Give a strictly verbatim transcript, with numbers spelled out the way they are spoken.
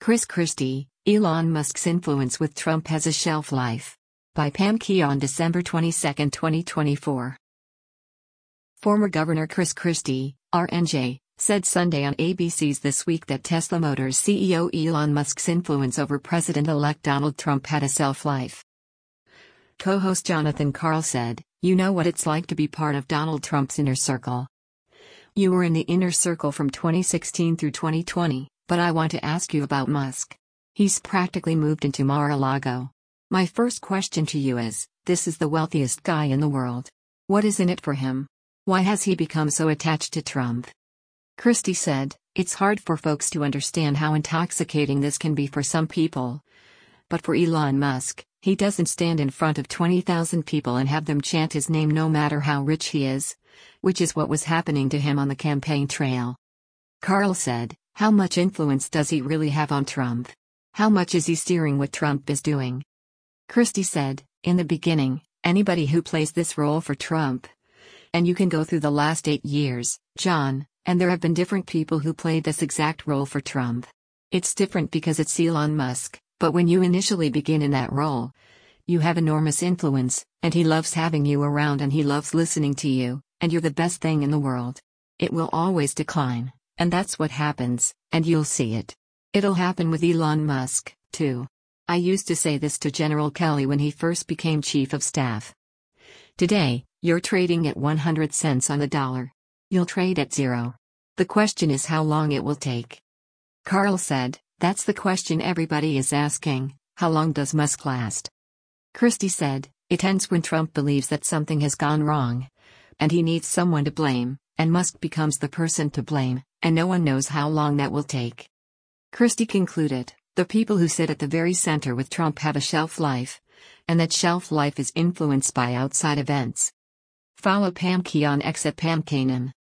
Chris Christie, Elon Musk's influence with Trump has a shelf life. By Pam Key on December twenty-second, twenty twenty-four. Former Governor Chris Christie, R N J, said Sunday on A B C's This Week that Tesla Motors C E O Elon Musk's influence over President-elect Donald Trump had a shelf life. Co-host Jonathan Karl said, "You know what it's like to be part of Donald Trump's inner circle. You were in the inner circle from twenty sixteen through twenty twenty, but I want to ask you about Musk. He's practically moved into Mar-a-Lago. My first question to you is, this is the wealthiest guy in the world. What is in it for him? Why has he become so attached to Trump?" Christie said, "It's hard for folks to understand how intoxicating this can be for some people. But for Elon Musk, he doesn't stand in front of twenty thousand people and have them chant his name no matter how rich he is, which is what was happening to him on the campaign trail." Karl said, "How much influence does he really have on Trump? How much is he steering what Trump is doing?" Christie said, "In the beginning, anybody who plays this role for Trump. And you can go through the last eight years, John, and there have been different people who played this exact role for Trump. It's different because it's Elon Musk, but when you initially begin in that role, you have enormous influence, and he loves having you around and he loves listening to you, and you're the best thing in the world. It will always decline, and that's what happens, and you'll see it. It'll happen with Elon Musk, too. I used to say this to General Kelly when he first became chief of staff. Today, you're trading at one hundred cents on the dollar. You'll trade at zero. The question is how long it will take." Karl said, "That's the question everybody is asking, how long does Musk last?" Christie said, "It ends when Trump believes that something has gone wrong, and he needs someone to blame, and Musk becomes the person to blame, and no one knows how long that will take." Christie concluded, "The people who sit at the very center with Trump have a shelf life, and that shelf life is influenced by outside events." Follow Pam Key on X at Pam Kanan.